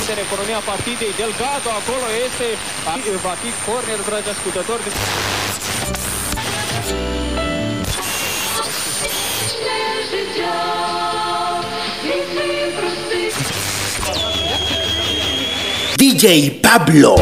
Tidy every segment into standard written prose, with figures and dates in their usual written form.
în economia partidei. Delgado acolo este, va fi corner, dragi ascultători. DJ Pablo.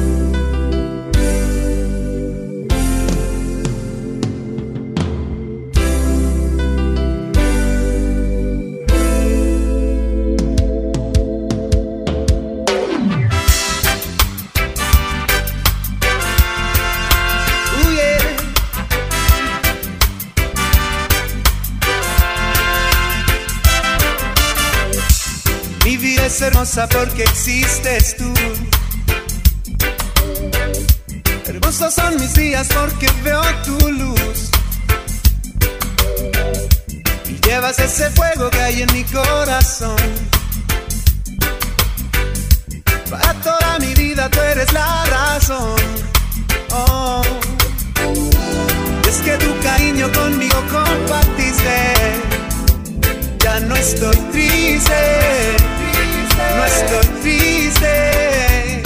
Es hermosa porque existes tú. Hermosos son mis días porque veo tu luz. Y llevas ese fuego que hay en mi corazón. Para toda mi vida tú eres la razón. Oh. Es que tu cariño conmigo compartiste. Ya no estoy triste. No estoy triste.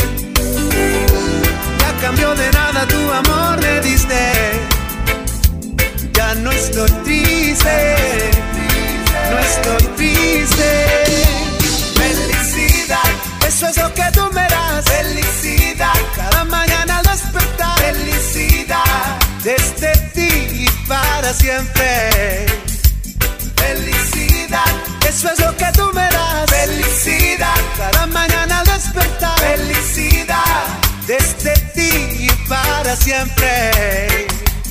Ya cambió de nada, tu amor me diste. Ya no estoy triste. No estoy triste. Felicidad, eso es lo que tú me das. Felicidad, cada mañana al despertar. Felicidad, desde ti y para siempre. Felicidad, eso es lo que tú me das. Felicidad, cada mañana al despertar. Felicidad, desde ti y para siempre.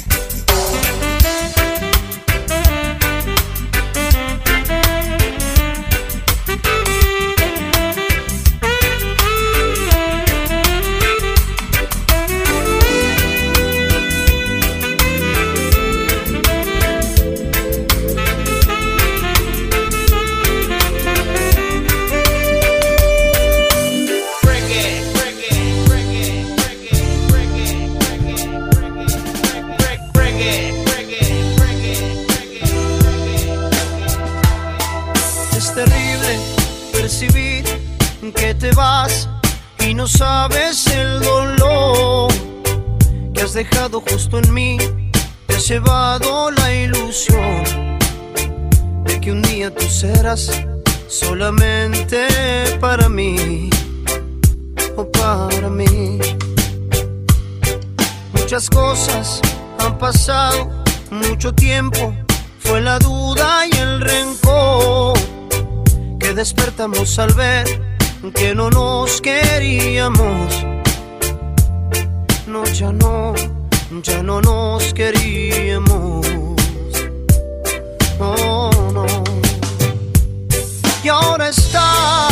Que te vas y no sabes el dolor que has dejado justo en mí. Te has llevado la ilusión de que un día tú serás solamente para mí, o para mí. Muchas cosas han pasado, mucho tiempo, fue la duda y el rencor que despertamos al ver que no nos queríamos. No, ya no nos queríamos. Oh, no. Y ahora estás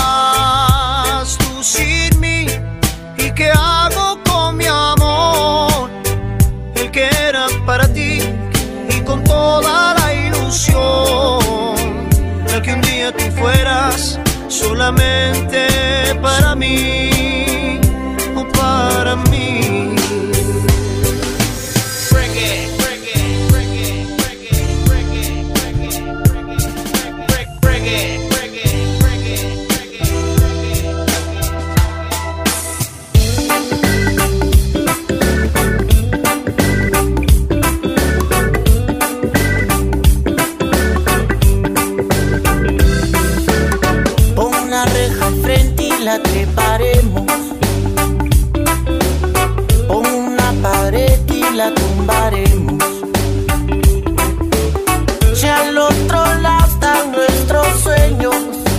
tú sin mí. ¿Y qué hago con mi amor? El que era para ti y con toda la ilusión de que un día tú fueras solamente para mí, o para mí. La treparemos, pon una pared y la tumbaremos. Si al otro lado están nuestros sueños,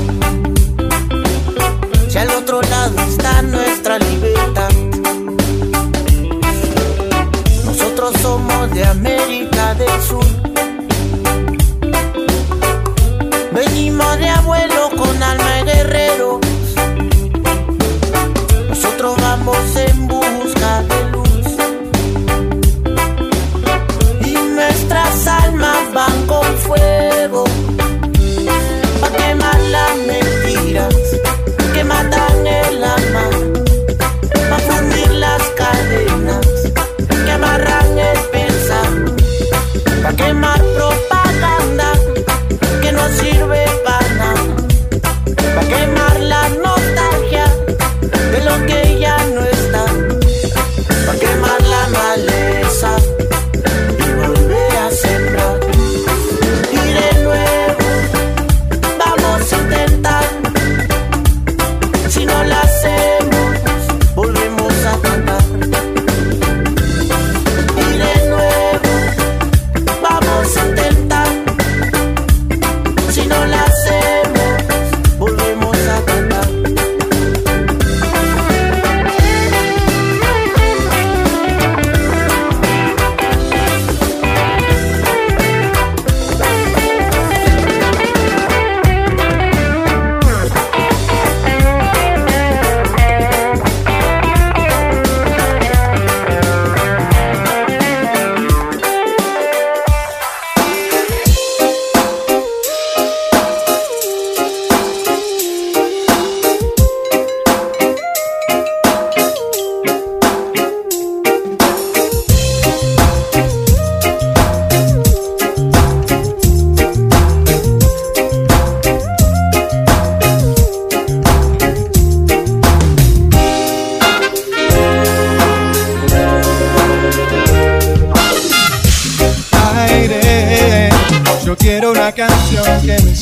si al otro lado está nuestra libertad. Nosotros somos de América del Sur, venimos de abuelo con alma de guerrero. Nosotros vamos en busca de luz y nuestras almas van con fuego pa' quemar las mentiras que matan el alma, pa' fundir las cadenas que amarran el pensamiento.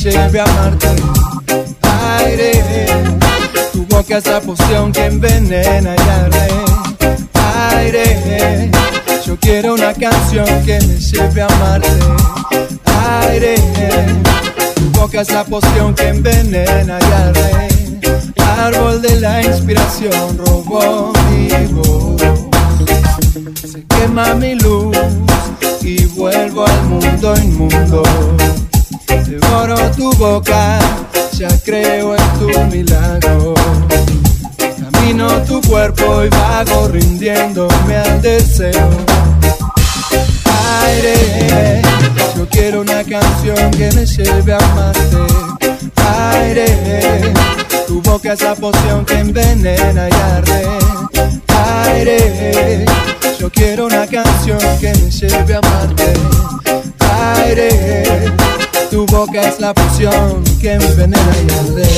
lleve a amarte. Aire, tu boca es la poción que envenena y arde. Aire, yo quiero una canción que me lleve a amarte. Aire, tu boca es la poción que envenena y arde. Árbol de la inspiración robó mi voz. Se quema mi luz y vuelvo al mundo inmundo. Devoro tu boca, ya creo en tu milagro. Camino tu cuerpo y vago rindiéndome al deseo. Aire, yo quiero una canción que me lleve a amarte. Aire, tu boca es la poción que envenena y arde. Aire, yo quiero una canción que me lleve a amarte. Aire, tu boca es la poción que envenena y arde.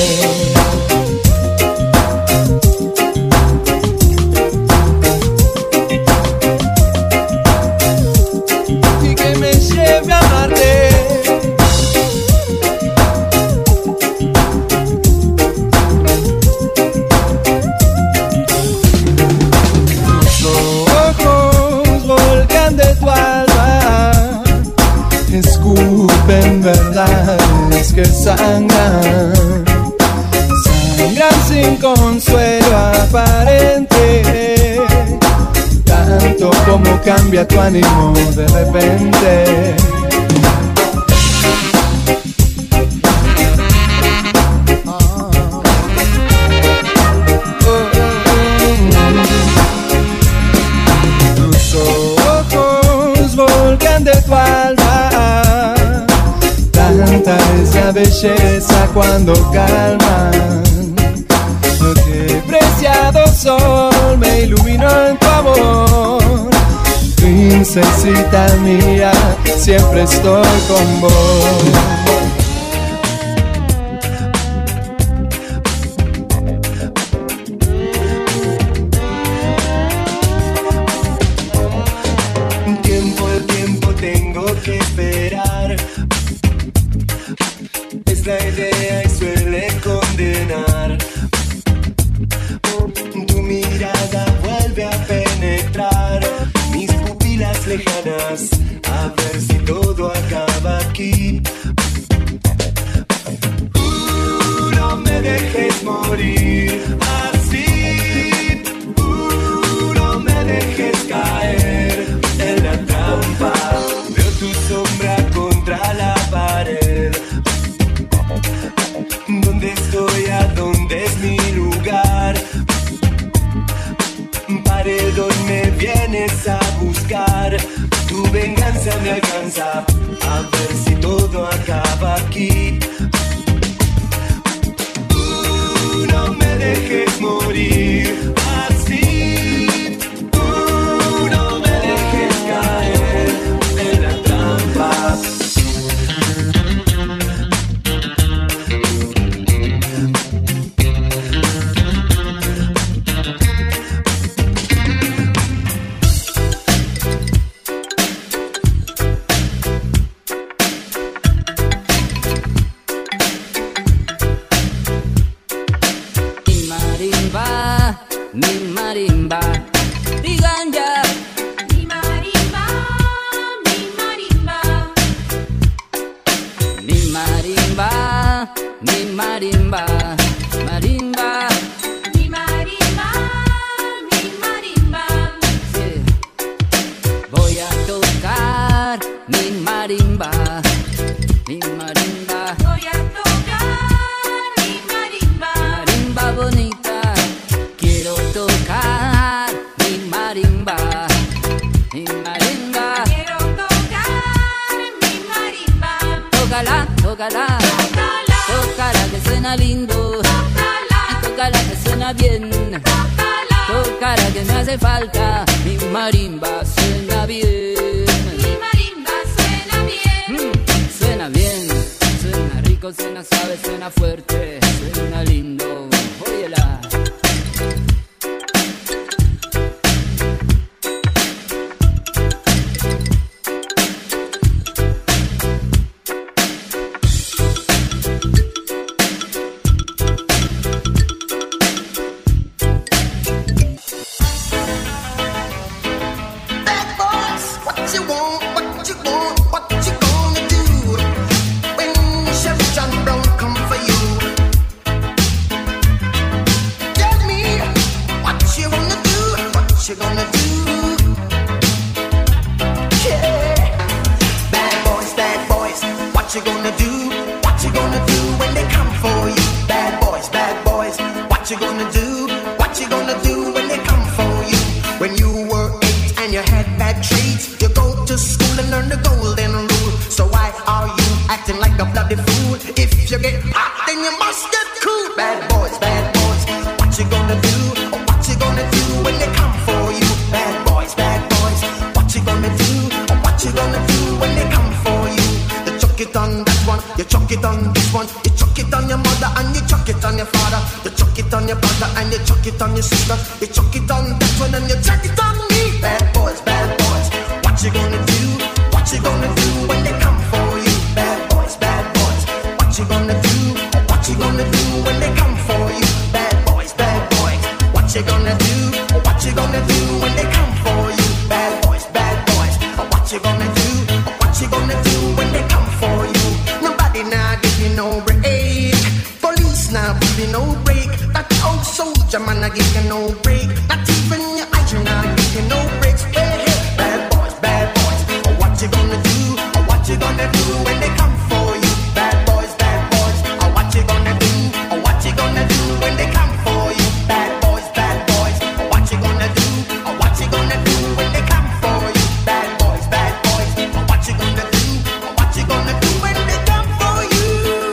Y que me lleve a amarte. De tu alma escupen verdades que sangran, sangran sin consuelo aparente, tanto como cambia tu ánimo de repente. De tu alma, tanta es la belleza cuando calman. Qué preciado sol me iluminó en tu amor. Princesita mía, siempre estoy con vos. Que esperar, es la idea y suele condenar. Tu mirada vuelve a penetrar mis pupilas lejanas, a ver si todo acaba aquí. No me dejes morir así, no me dejes caer en la trampa. Tu sombra contra la pared. ¿Dónde estoy? ¿A dónde es mi lugar? Paredón, me vienes a buscar. Tu venganza me alcanza, a ver si todo acaba aquí. No me dejes morir así. No me dejes caer en la trampa. Mi marimba, digan ya. Mi marimba, mi marimba. Mi marimba, mi marimba, marimba. Mi marimba, mi marimba. Sí. Voy a tocar mi marimba, mi marimba. Voy a tocar mi marimba. Marimba bonita. Quiero tocar mi marimba, mi marimba. Quiero tocar mi marimba. Tócala, tócala, Tócala. tócala que suena lindo. Tócala. Tócala que suena bien. Tócala. Tócala que me hace falta. Mi marimba suena bien. Mi marimba suena bien. Suena bien, suena rico, suena suave, suena fuerte, suena lindo. Óyela. gonna do? What you gonna do when they come for you? When you were 8 and you had bad traits, you go to school and learn the golden rule. So why are you acting like a bloody fool? If you get hot, then you must get cool. Bad boys, what you gonna do? What you gonna do when they come for you? Bad boys, what you gonna do? What you gonna do when they come for you? You chuck it on that one, you chuck it on this one, you chuck it on your mother and you chuck it on your father, you chuck it on your brother and you chuck it on your sister, you chuck it on that one and you chuck it on me. Bad boys, what you gonna do? What you gonna do when they come for you? Bad boys, what you gonna do? What you gonna do when they come for you? Bad boys, what you gonna do? What you gonna do when they come for you? Bad boys, what you gonna do? What you gonna do when they come for you? Nobody now give you no break. Police now give you no break. That old soldier man I give you no break. Not even your eyes now give you no breaks. Hey, bad boys, what you gonna do? What you gonna do when they come for you? Bad boys, what you gonna do? What you gonna do when they come for you? Bad boys, what you gonna do? What you gonna do when they come for you? Bad boys, what you gonna do? What you gonna do when they come for you?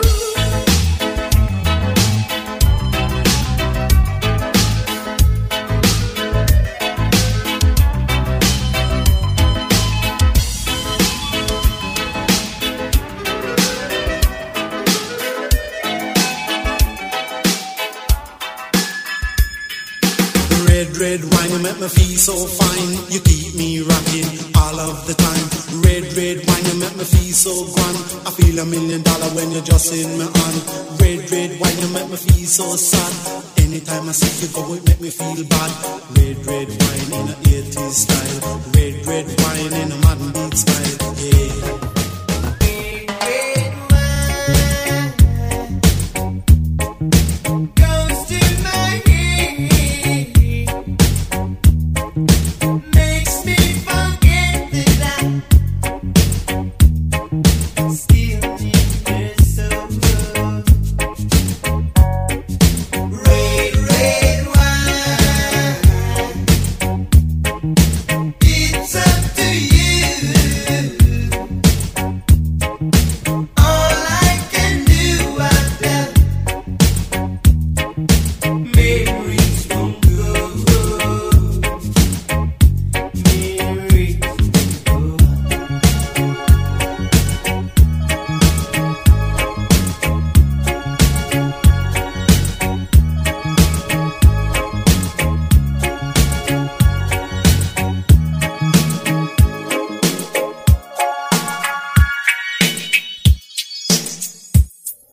Red wine, you make me feel so fine. You keep me rocking all of the time. Red wine, you make me feel so grand. I feel $1 million when you're just in my hand. Red wine, you make me feel so sad. Anytime I see you go, it make me feel bad. Red wine in a 80s style. Red wine in a modern beat style. Yeah.